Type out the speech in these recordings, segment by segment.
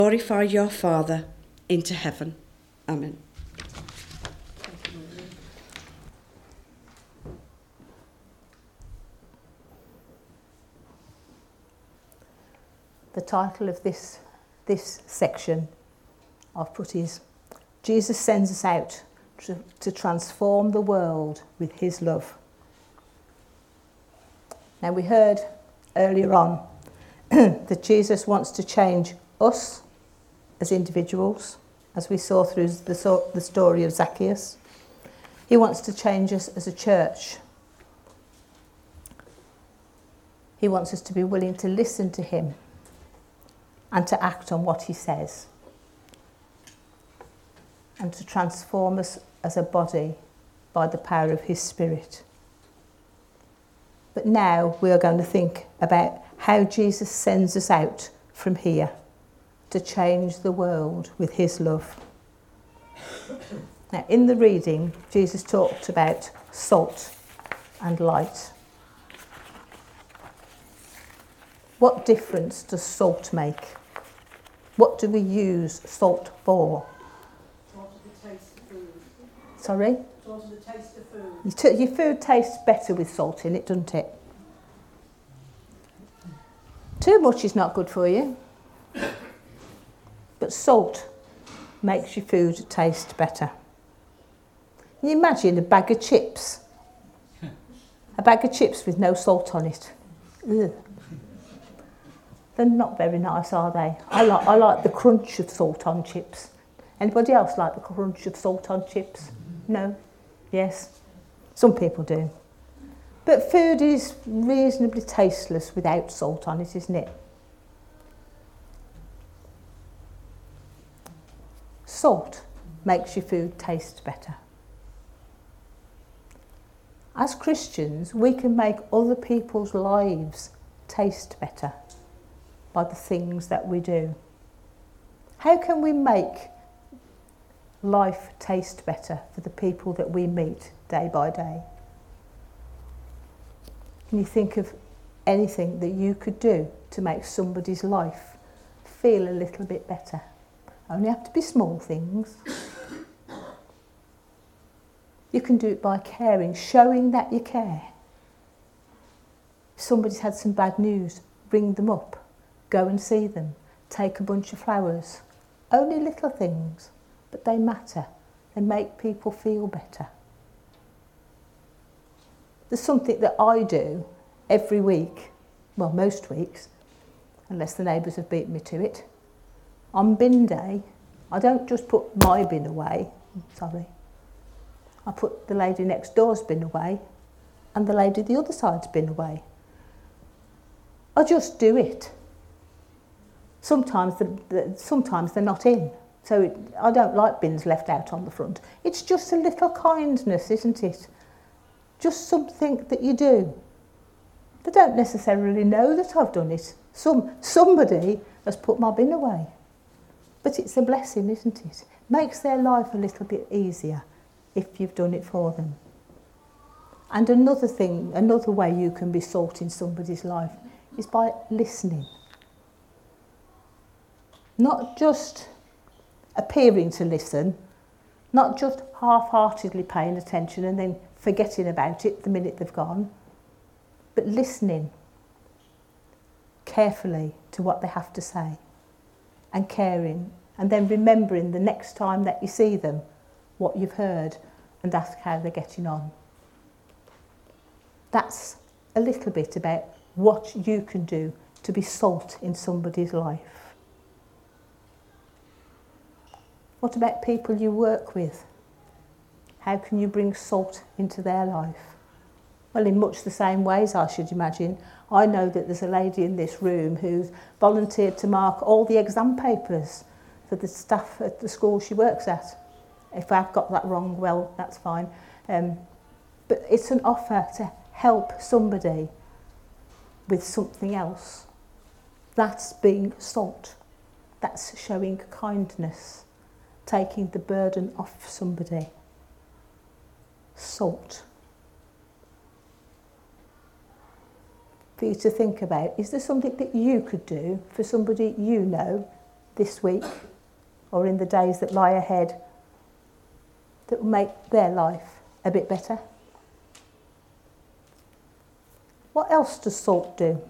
Glorify your Father into heaven. Amen. The title of this section I've put is Jesus sends us out to transform the world with his love. Now we heard earlier on that Jesus wants to change us as individuals, as we saw through the story of Zacchaeus. He wants to change us as a church. He wants us to be willing to listen to him and to act on what he says, and to transform us as a body by the power of his Spirit. But now we are going to think about how Jesus sends us out from here to change the world with his love. Now, in the reading, Jesus talked about salt and light. What difference does salt make? What do we use salt for? To alter the taste of food. Sorry? To alter the taste of food. Your food tastes better with salt in it, doesn't it? Too much is not good for you. But salt makes your food taste better. Can you imagine a bag of chips? A bag of chips with no salt on it. Ugh. They're not very nice, are they? I like the crunch of salt on chips. Anybody else like the crunch of salt on chips? No? Yes? Some people do. But food is reasonably tasteless without salt on it, isn't it? Salt makes your food taste better. As Christians, we can make other people's lives taste better by the things that we do. How can we make life taste better for the people that we meet day by day? Can you think of anything that you could do to make somebody's life feel a little bit better? Only have to be small things. You can do it by caring, showing that you care. If somebody's had some bad news, ring them up, go and see them, take a bunch of flowers. Only little things, but they matter. They make people feel better. There's something that I do every week, well, most weeks, unless the neighbours have beaten me to it. On bin day, I don't just put my bin away, I put the lady next door's bin away and the lady the other side's bin away. I just do it. Sometimes they're not in, so I don't like bins left out on the front. It's just a little kindness, isn't it? Just something that you do. They don't necessarily know that I've done it. Somebody has put my bin away. But it's a blessing, isn't it? Makes their life a little bit easier if you've done it for them. And another way you can be salt in somebody's life is by listening. Not just appearing to listen, not just half-heartedly paying attention and then forgetting about it the minute they've gone, but listening carefully to what they have to say and caring, and then remembering the next time that you see them what you've heard and ask how they're getting on. That's a little bit about what you can do to be salt in somebody's life. What about people you work with? How can you bring salt into their life? Well, in much the same ways, I should imagine. I know that there's a lady in this room who's volunteered to mark all the exam papers for the staff at the school she works at. If I've got that wrong, well, that's fine. But it's an offer to help somebody with something else. That's being salt. That's showing kindness, taking the burden off somebody. Salt. For you to think about, is there something that you could do for somebody you know this week or in the days that lie ahead that will make their life a bit better? What else does salt do?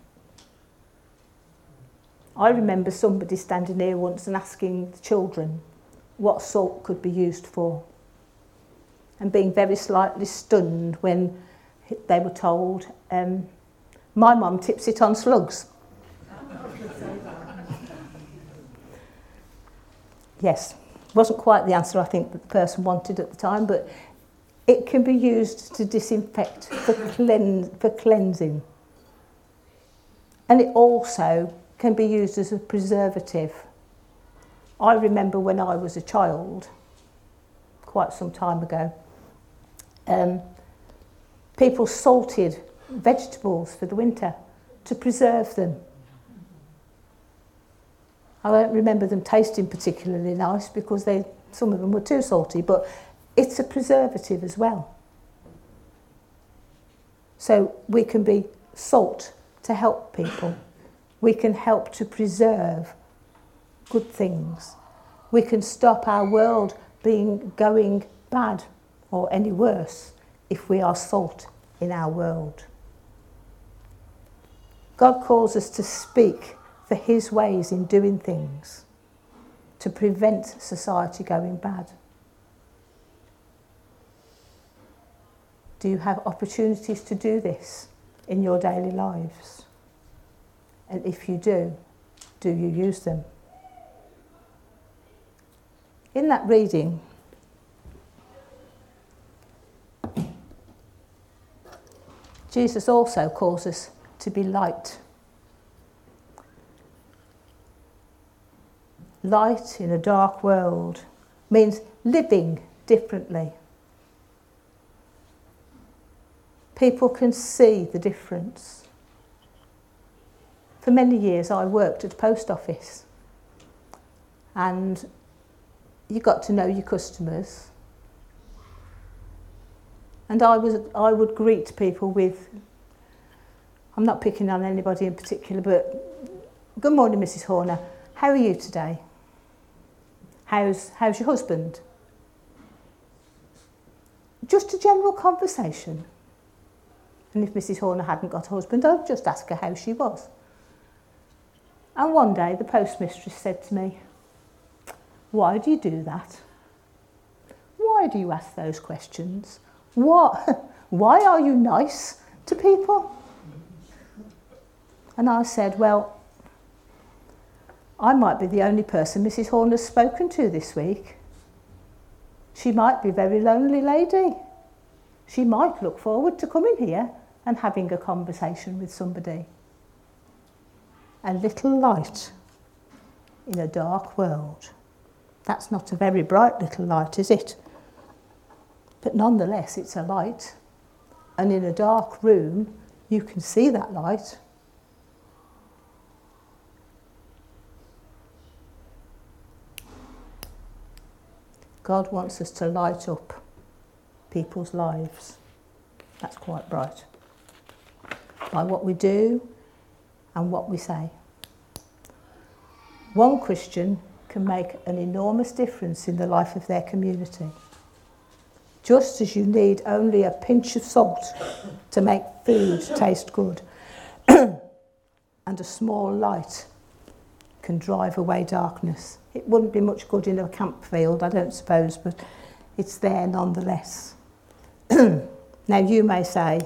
I remember somebody standing here once and asking the children what salt could be used for, and being very slightly stunned when they were told, my mum tips it on slugs. Yes, wasn't quite the answer I think that the person wanted at the time, but it can be used to disinfect, for cleansing. And it also can be used as a preservative. I remember when I was a child, quite some time ago, people salted vegetables for the winter to preserve them. I don't remember them tasting particularly nice because some of them were too salty, but it's a preservative as well. So we can be salt to help people. We can help to preserve good things. We can stop our world going bad or any worse if we are salt in our world. God calls us to speak for his ways in doing things to prevent society going bad. Do you have opportunities to do this in your daily lives? And if you do you use them? In that reading, Jesus also calls us to be light. Light in a dark world means living differently. People can see the difference. For many years I worked at a post office, and you got to know your customers. And I would greet people with, I'm not picking on anybody in particular, but good morning, Mrs. Horner. How are you today? How's your husband? Just a general conversation. And if Mrs. Horner hadn't got a husband, I'd just ask her how she was. And one day the postmistress said to me, "Why do you do that? Why do you ask those questions? Why are you nice to people?" And I said, "Well, I might be the only person Mrs. Horner's spoken to this week. She might be a very lonely lady. She might look forward to coming here and having a conversation with somebody. A little light in a dark world. That's not a very bright little light, is it? But nonetheless, it's a light. And in a dark room, you can see that light. God wants us to light up people's lives. That's quite bright. By what we do and what we say. One Christian can make an enormous difference in the life of their community. Just as you need only a pinch of salt to make food taste good, and a small light can drive away darkness. It wouldn't be much good in a camp field, I don't suppose, but it's there nonetheless. Now you may say,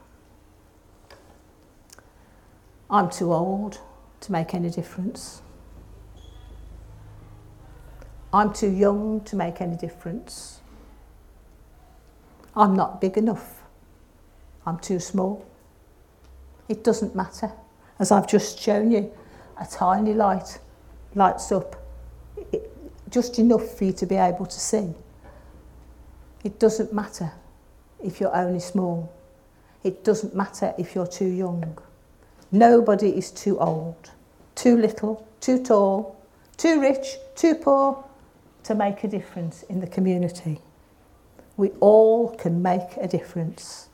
I'm too old to make any difference. I'm too young to make any difference. I'm not big enough. I'm too small. It doesn't matter. As I've just shown you, a tiny light lights up just enough for you to be able to see. It doesn't matter if you're only small. It doesn't matter if you're too young. Nobody is too old, too little, too tall, too rich, too poor to make a difference in the community. We all can make a difference.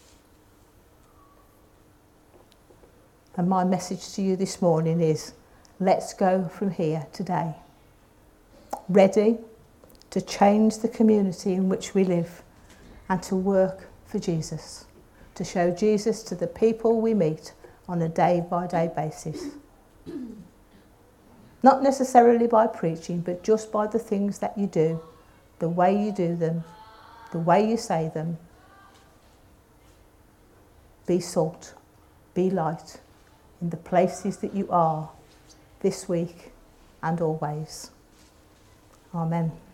And my message to you this morning is, let's go from here today, ready to change the community in which we live and to work for Jesus, to show Jesus to the people we meet on a day-by-day basis. Not necessarily by preaching, but just by the things that you do, the way you do them, the way you say them. Be salt, be light in the places that you are this week and always. Amen.